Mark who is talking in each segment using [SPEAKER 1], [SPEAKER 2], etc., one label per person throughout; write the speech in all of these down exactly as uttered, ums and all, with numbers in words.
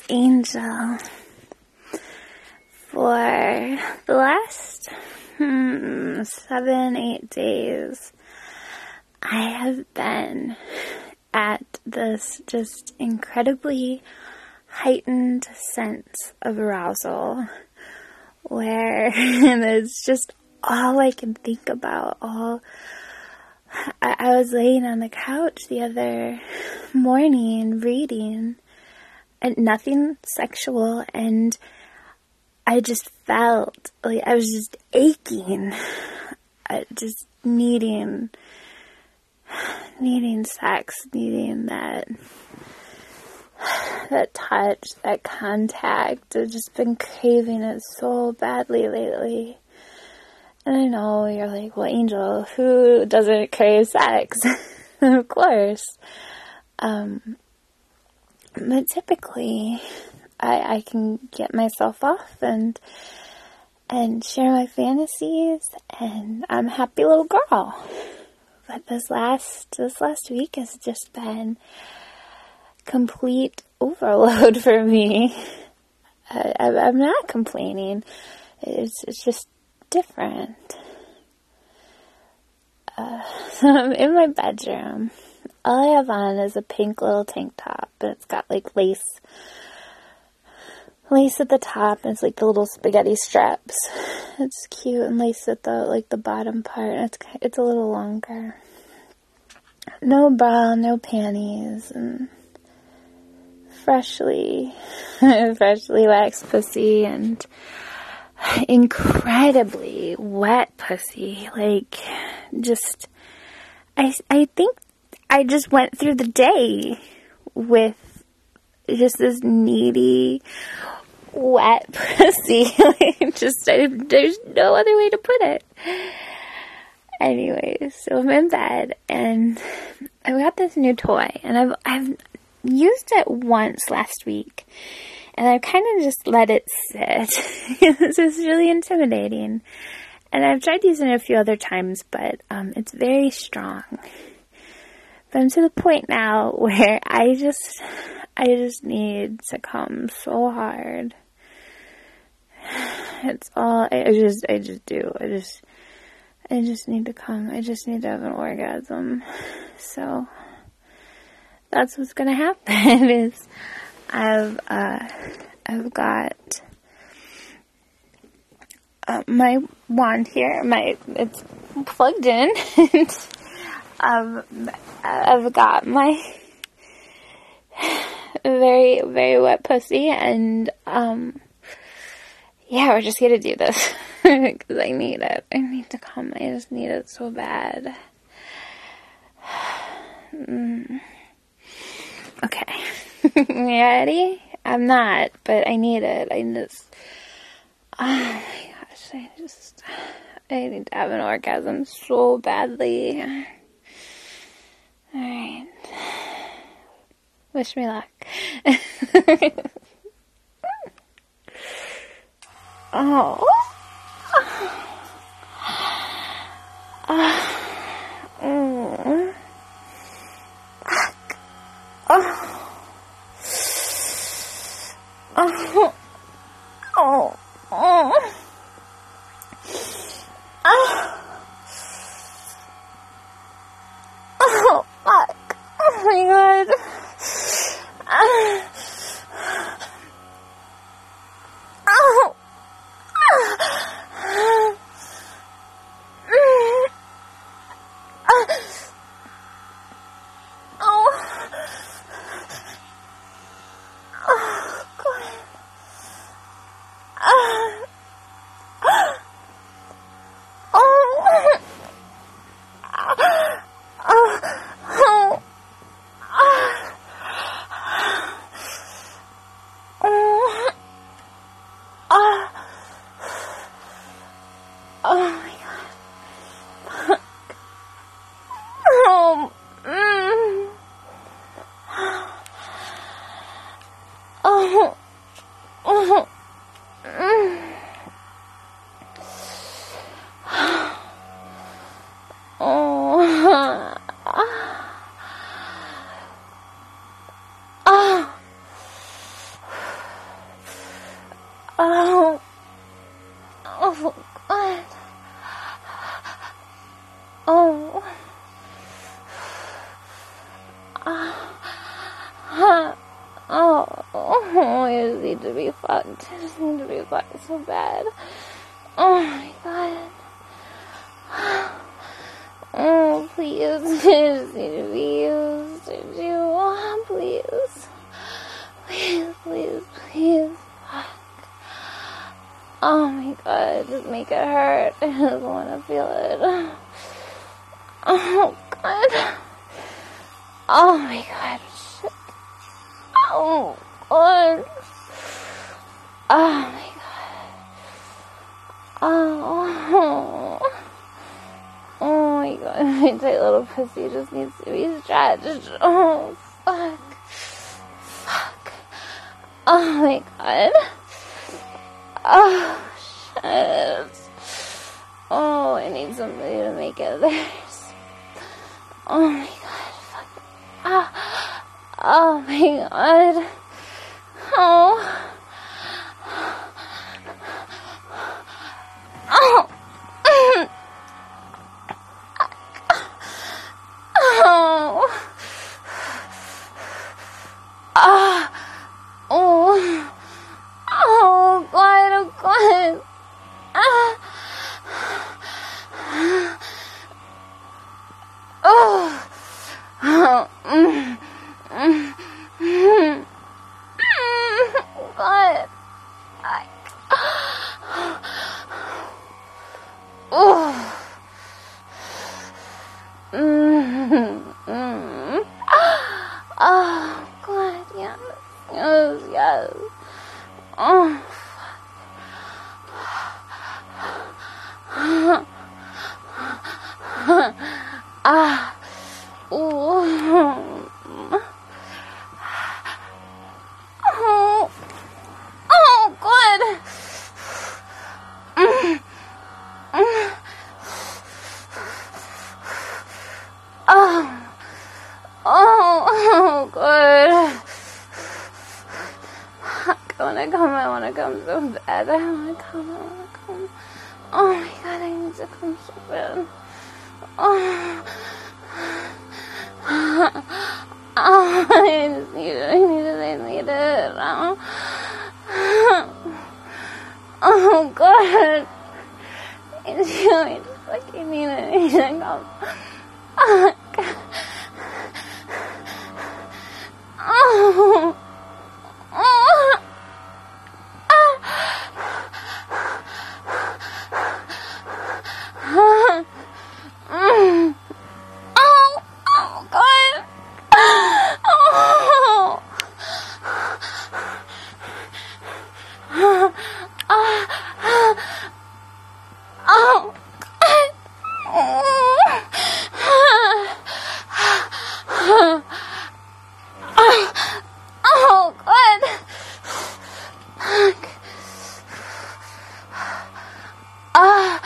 [SPEAKER 1] Angel, for the last hmm, seven, eight days, I have been at this just incredibly heightened sense of arousal where it's just all I can think about. All I, I was laying on the couch the other morning reading, and nothing sexual, and I just felt like I was just aching, I just needing, needing sex, needing that, that touch, that contact. I've just been craving it so badly lately. And I know you're like, well, Angel, who doesn't crave sex? Of course. Um, but typically, I, I can get myself off and and share my fantasies, and I'm a happy little girl. But this last this last week has just been complete overload for me. I, I'm not complaining. It's it's just different. Uh, so I'm in my bedroom. All I have on is a pink little tank top, and it's got like lace, lace at the top, and it's like the little spaghetti straps. It's cute, and lace at the like the bottom part. And it's it's a little longer. No bra, no panties, and freshly, freshly waxed pussy, and incredibly wet pussy. Like, just, I, I think I just went through the day with just this needy, wet pussy. Like, just, I, there's no other way to put it. Anyway, so I'm in bed, and I've got this new toy, and I've, I've used it once last week, and I've kind of just let it sit. This is really intimidating. And I've tried using it a few other times, but um, it's very strong. But I'm to the point now where I just, I just need to come so hard. It's all, I just, I just do. I just, I just need to come. I just need to have an orgasm. So, that's what's gonna happen is, I've, uh, I've got, uh, my wand here, my, it's plugged in, and, um, I've got my very, very wet pussy, and, um, yeah, we're just gonna do this, because I need it, I need to come, I just need it so bad. mm. Okay. You ready? I'm not, but I need it. I just, oh my gosh, I just, I need to have an orgasm so badly. Alright. Wish me luck. Oh. Oh. Oh. Oh. Oh. Oh. Oh. Oh. Oh, fuck. Oh my god. Oh. Oh. Oh, I just need to be fucked. I just need to be fucked so bad. Oh my god. Oh, please. I just need to be used. Oh, please. Please, please, please. Fuck. Oh my god, just make it hurt. I just want to feel it. Oh god. Oh my god. Shit. Oh god. Oh my god. Oh. Oh my god. My tight little pussy just needs to be stretched. Oh fuck. Fuck. Oh my god. Oh shit. Oh, I need somebody to make it theirs. Oh my god. Fuck. Ah. Oh my god. Oh. Oh. Oh. Ah. Oh. Oh god, oh god. Ah. Oh. Oh. Mm. Mm. Mm. God. I. Oh. Mm. Mm. Oh God, yes, yes, yes. Oh. Ah. Oh. Oh. Oh, God. Mm. Mm. Oh. Oh. Oh, God. I wanna come, I wanna come so bad. I wanna come, I wanna come. Oh my God, I need to come so bad. Oh. Oh, I just need it, I need it, I need it. Oh, oh God. I just, I just fucking need it, I need to come. Oh, God. Oh. Oh. Mm. Oh, oh, God. Oh. Oh. Oh. Oh, God. Ah.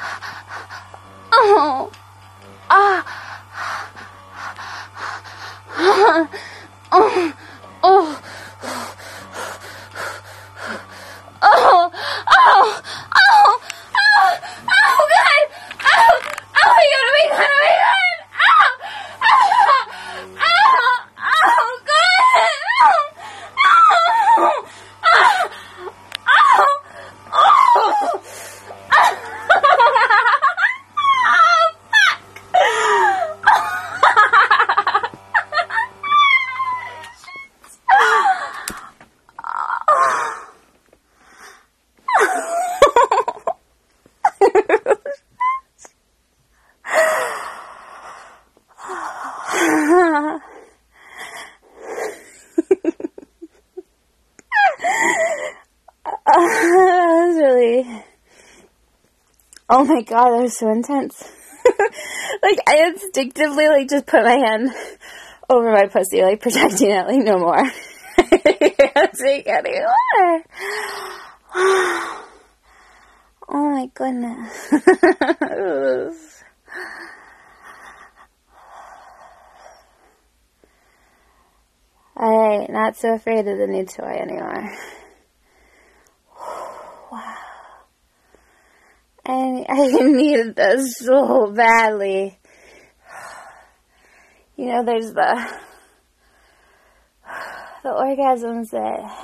[SPEAKER 1] Oh. Ah. Oh. Oh. Oh. Oh. Oh. Oh. Oh, God. Oh. Oh, my God. Oh, my God. Oh, my God. Oh. Oh. Oh, God. Oh. Oh. Oh. Oh. That was really, oh my God, that was so intense. Like, I instinctively, like, just put my hand over my pussy, like, protecting it, like, no more. I can't take anymore. Oh my goodness. Alright, not so afraid of the new toy anymore. Wow. I, I needed this so badly. You know, there's the the orgasms that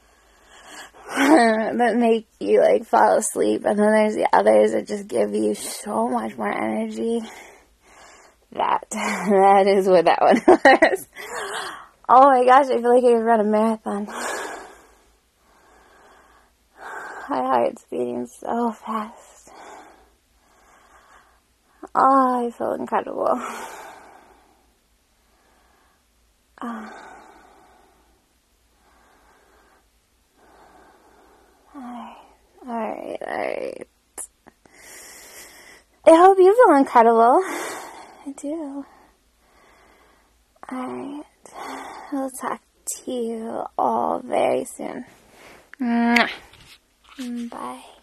[SPEAKER 1] that make you like fall asleep, and then there's the others that just give you so much more energy. That that is what that one was. Oh my gosh, I feel like I could run a marathon. My heart's beating so fast. Oh, I feel incredible. Oh. Alright, alright, alright. I hope you feel incredible. I do. Alright. I'll talk to you all very soon. Mwah. Bye.